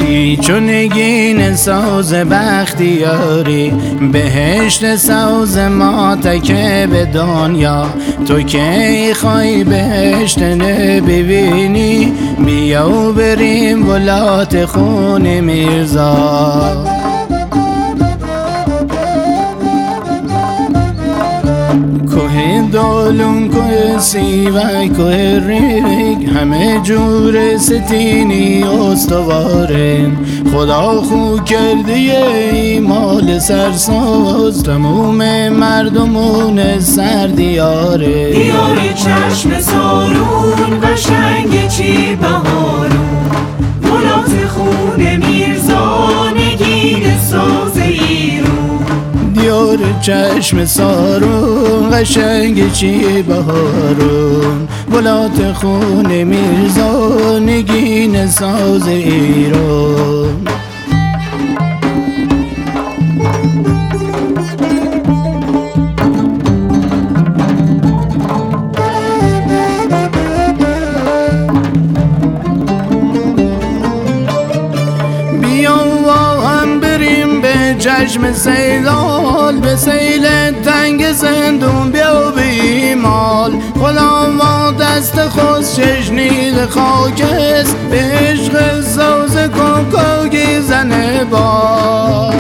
ای چون نگین ساز بختیاری، بهشت ساز ما تکه به دنیا. تو که خواهی بهشت نبینی، بیا و بریم ولات خون میرزا. کوه دولون، کوه سیوک، کوه ریگ، همه جور ستینی استوارن. خدا خو کرده ای مال سرساز، تموم مردمون سردیاره. دیار چشم سارون، قشنگ چی بهارون، ولات خون میرزا، نگین ساز ایرون. دیار چشم سارون، قشنگ چی بهارون، ولات خون میرزا، نگین ساز ایران. چشم سیلال، به سیل تنگ زندون بیا بیمال. خدا ما دست خود ششنید خاکست، به عشق ساز کوکاگی زنه بال.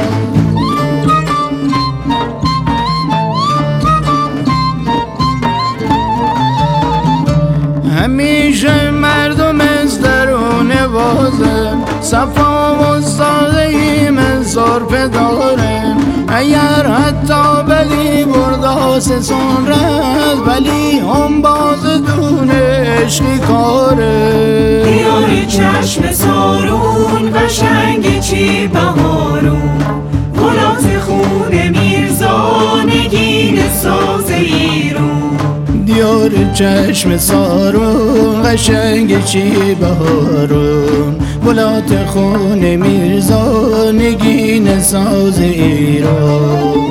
همیشه مردم از درون وازه، صفا و ساده من صرف دارم. اگر حتی بلی برداس سون رد، ولی هم باز دون عشقی کاره. دیار چشم سارون، قشنگ چی بهارون، ولات خون میرزا، نگین ساز ایرون. دیار چشم سارون، قشنگ چی بهارون، ولات خون میرزا، نگین ساز ایران.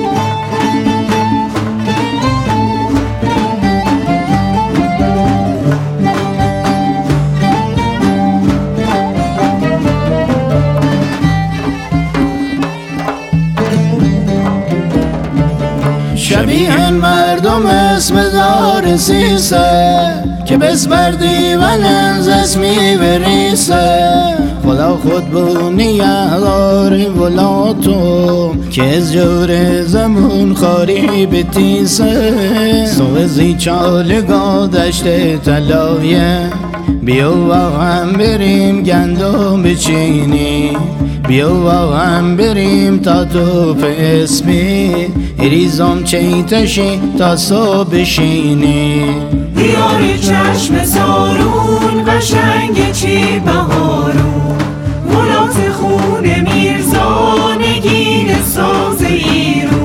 شبیه مردم اسم دار سیسه، که بسپر دیون از اسمی بریسه. خدا خود بونی احضار ولاتو، که از جور زمون خاری بتیسه. سوزی چالگاه دشت طلایه، بیا و هم بریم گندم بچینی. بیا و هم بریم تا تو به اسمی، ریزم چیتشی تا صبح بشینی. دیار چشم سارون، قشنگ چی بهارون، ولات خون میرزا، نگین ساز ایرون.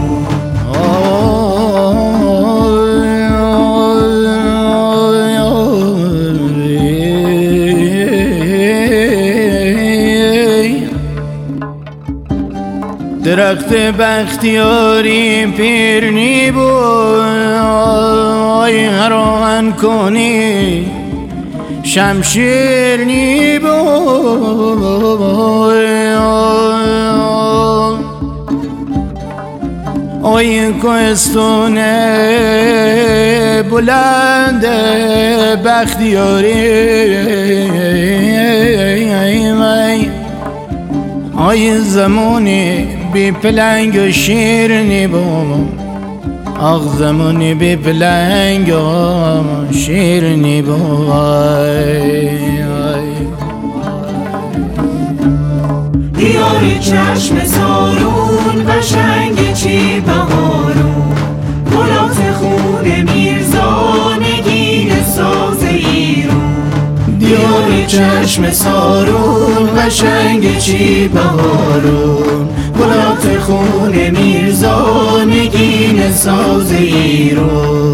درخت بختیاری پیرنی بای، هران کنی شمشیرنی بای. آی کوهستونه بلند بختیاری، آی زمانی بی پلنگ و شیرنی بابا. آخ زمانی بی پلنگ و شیرنی بابا. دیار چشم سارون، قشنگ چی بهارون، ولات خون میرزا، نگین ساز ایرون. دیار چشم سارون، قشنگ چی بهارون، ولات خون میرزا، نگین ساز ایران.